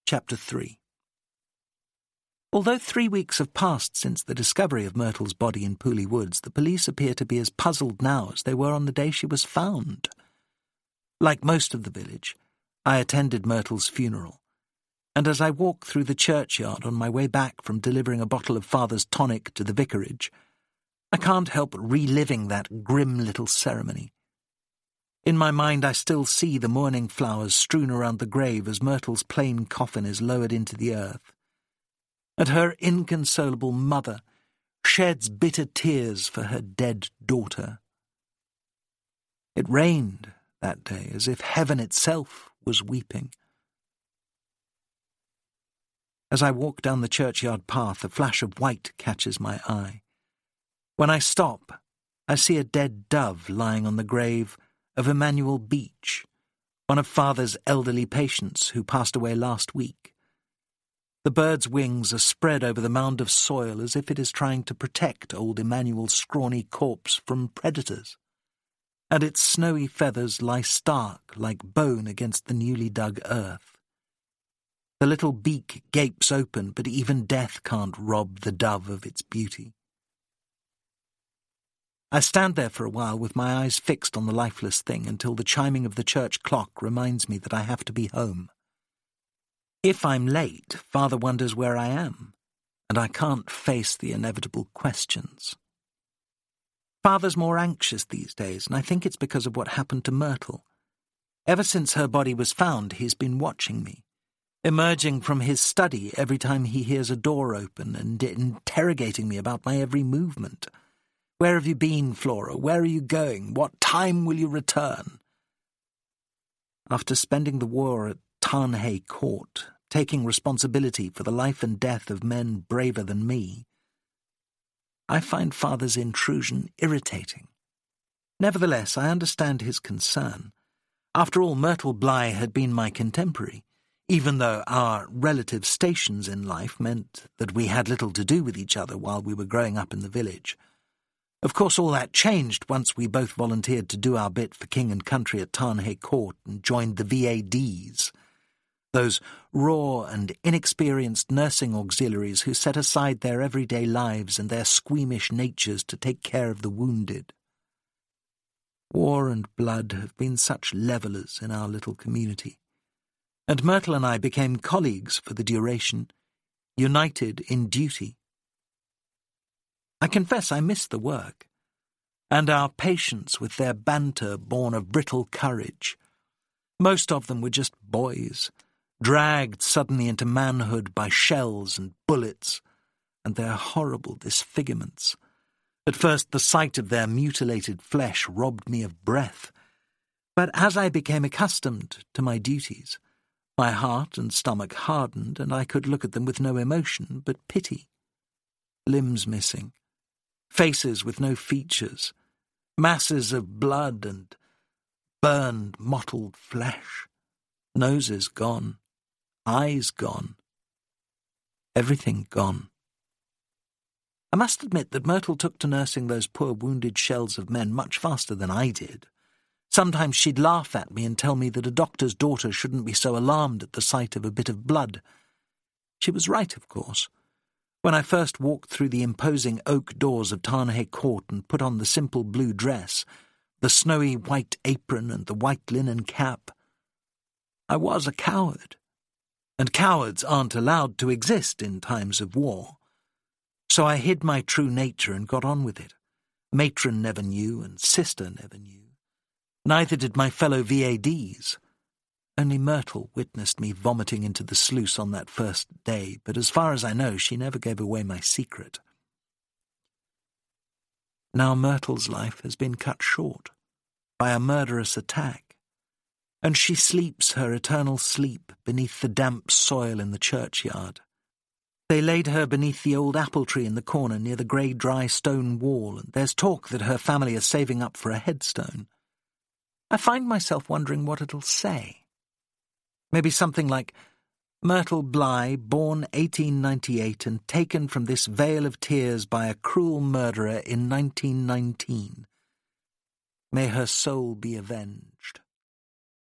Chapter 3. Although 3 weeks have passed since the discovery of Myrtle's body in Pooley Woods, the police appear to be as puzzled now as they were on the day she was found. Like most of the village, I attended Myrtle's funeral, and as I walked through the churchyard on my way back from delivering a bottle of Father's tonic to the vicarage, I can't help reliving that grim little ceremony. In my mind I still see the mourning flowers strewn around the grave as Myrtle's plain coffin is lowered into the earth, and her inconsolable mother sheds bitter tears for her dead daughter. It rained that day as if heaven itself was weeping. As I walk down the churchyard path, a flash of white catches my eye. When I stop, I see a dead dove lying on the grave of Emmanuel Beach, one of Father's elderly patients who passed away last week. The bird's wings are spread over the mound of soil as if it is trying to protect old Emmanuel's scrawny corpse from predators, and its snowy feathers lie stark like bone against the newly dug earth. The little beak gapes open, but even death can't rob the dove of its beauty. I stand there for a while with my eyes fixed on the lifeless thing until the chiming of the church clock reminds me that I have to be home. If I'm late, Father wonders where I am, and I can't face the inevitable questions. Father's more anxious these days, and I think it's because of what happened to Myrtle. Ever since her body was found, he's been watching me, emerging from his study every time he hears a door open and interrogating me about my every movement. Where have you been, Flora? Where are you going? What time will you return? After spending the war at Tarnhay Court, taking responsibility for the life and death of men braver than me, I find Father's intrusion irritating. Nevertheless, I understand his concern. After all, Myrtle Bligh had been my contemporary, even though our relative stations in life meant that we had little to do with each other while we were growing up in the village. Of course, all that changed once we both volunteered to do our bit for King and Country at Tarnhay Court and joined the VADs, those raw and inexperienced nursing auxiliaries who set aside their everyday lives and their squeamish natures to take care of the wounded. War and blood have been such levellers in our little community, and Myrtle and I became colleagues for the duration, united in duty. I confess I missed the work, and our patients with their banter born of brittle courage. Most of them were just boys, dragged suddenly into manhood by shells and bullets, and their horrible disfigurements. At first the sight of their mutilated flesh robbed me of breath, but as I became accustomed to my duties, my heart and stomach hardened, and I could look at them with no emotion but pity. Limbs missing, faces with no features, masses of blood and burned, mottled flesh, noses gone, eyes gone, everything gone. I must admit that Myrtle took to nursing those poor wounded shells of men much faster than I did. Sometimes she'd laugh at me and tell me that a doctor's daughter shouldn't be so alarmed at the sight of a bit of blood. She was right, of course. When I first walked through the imposing oak doors of Tarnhay Court and put on the simple blue dress, the snowy white apron and the white linen cap, I was a coward, and cowards aren't allowed to exist in times of war. So I hid my true nature and got on with it. Matron never knew, and sister never knew. Neither did my fellow VADs. Only Myrtle witnessed me vomiting into the sluice on that first day, but as far as I know, she never gave away my secret. Now Myrtle's life has been cut short by a murderous attack, and she sleeps her eternal sleep beneath the damp soil in the churchyard. They laid her beneath the old apple tree in the corner near the grey, dry stone wall, and there's talk that her family is saving up for a headstone. I find myself wondering what it'll say. Maybe something like, Myrtle Bligh, born 1898 and taken from this vale of tears by a cruel murderer in 1919. May her soul be avenged.